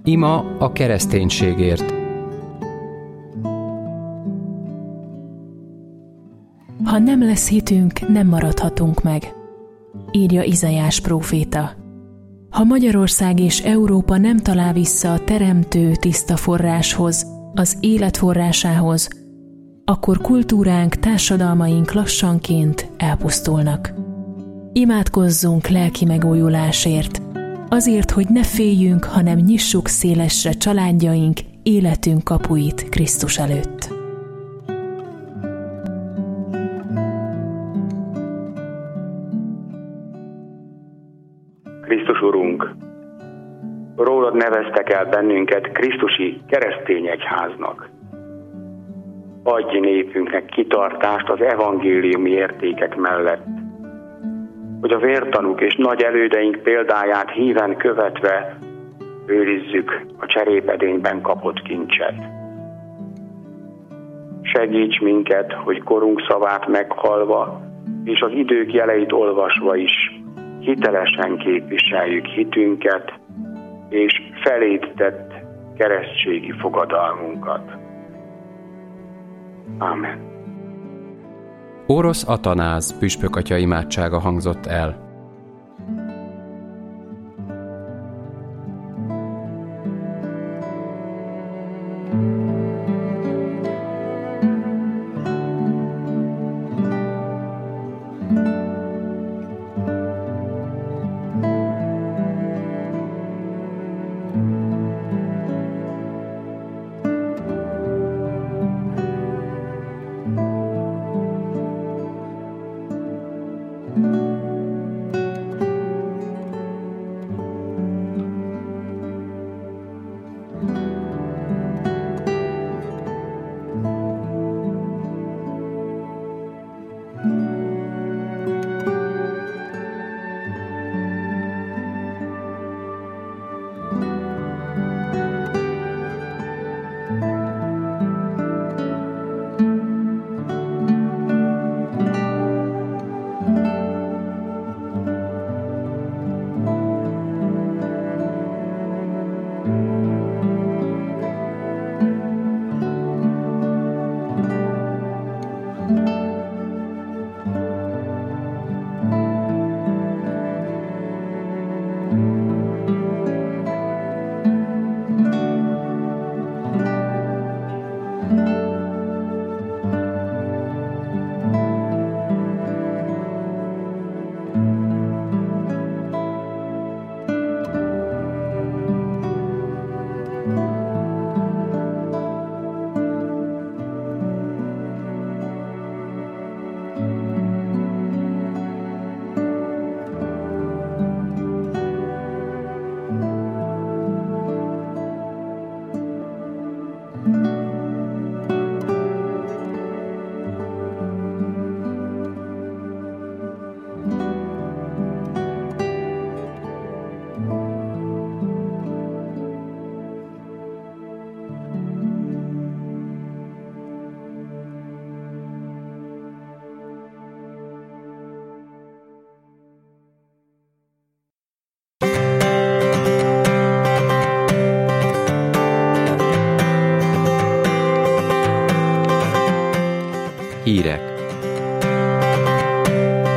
Ima a kereszténységért. Ha nem lesz hitünk, nem maradhatunk meg, írja Izaiás próféta. Ha Magyarország és Európa nem talál vissza a teremtő tiszta forráshoz, az élet forrásához, akkor kultúránk, társadalmaink lassanként elpusztulnak. Imádkozzunk lelki megújulásért, azért, hogy ne féljünk, hanem nyissuk szélesre családjaink, életünk kapuit Krisztus előtt. Krisztus Urunk, rólad neveztek el bennünket krisztusi keresztény egyháznak. Adj népünknek kitartást az evangéliumi értékek mellett, hogy a vértanúk és nagy elődeink példáját híven követve őrizzük a cserépedényben kapott kincset. Segíts minket, hogy korunk szavát meghallva és az idők jeleit olvasva is hitelesen képviseljük hitünket és feléd tett keresztségi fogadalmunkat. Ámen. Orosz Atanáz püspökatya imádsága hangzott el.